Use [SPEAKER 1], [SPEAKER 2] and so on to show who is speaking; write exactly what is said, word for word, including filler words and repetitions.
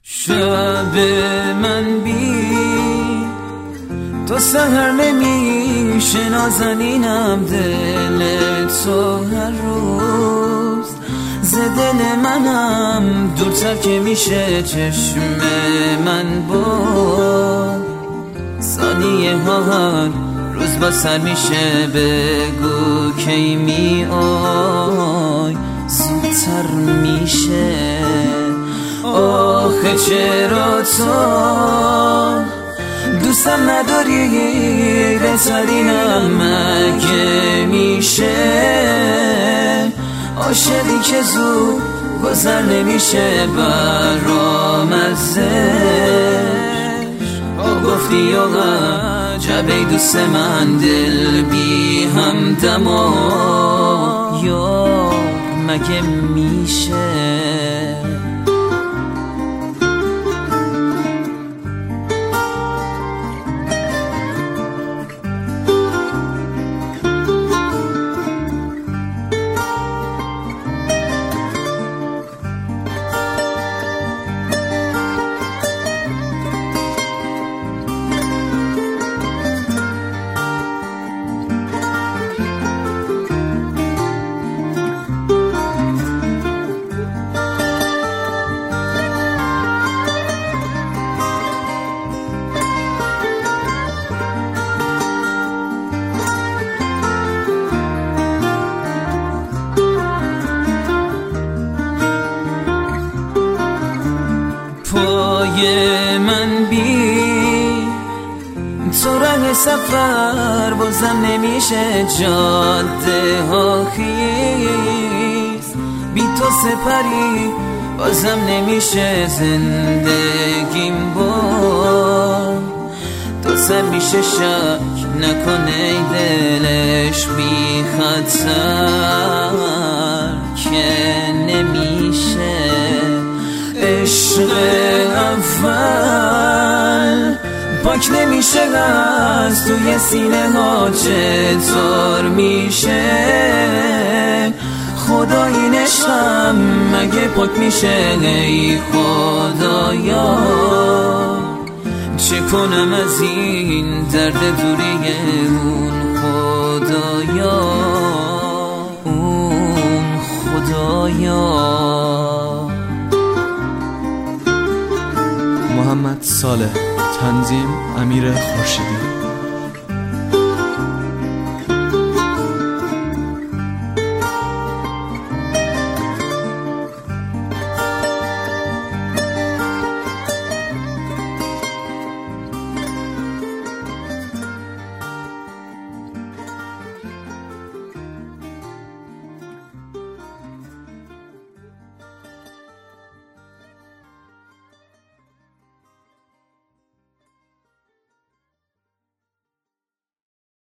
[SPEAKER 1] شب من بی تو سهر نمیشه نازنینم، دل تو هر روز ز دل منم دورتر که میشه. چشم من با ثانیه ها هر روز با سر میشه. بگو کی می آی زودتر میشه. آخه چرا تو دوستم نداری بهترینم مگه میشه؟ عاشقی که زود گذر نمیشه برام ازش. گفتی و عجبه دوست من دل بی همدم یا مگه میشه؟ پای من بی تو رنگ سفر بازم نمیشه. جاده ها خیز بی تو سپری بازم نمیشه. زندگیم با تو سر میشه. شک نکنه دلش بی خطر که نمیشه. عشق اول پاک نمیشه از توی سینه ها چطور میشه؟ خدا این عشقم مگه پاک میشه؟ ای خدایا چه کنم از این درد دوری اون خدایا، اون خدایا.
[SPEAKER 2] محمد صالح، تنظیم امیر خورشیدی.